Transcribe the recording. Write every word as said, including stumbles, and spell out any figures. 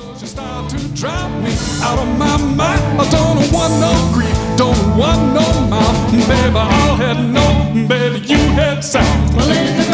You start to drive me out of my mind. I don't want no grief, don't want no mouth. Baby, all had no, baby, you had sound. Well,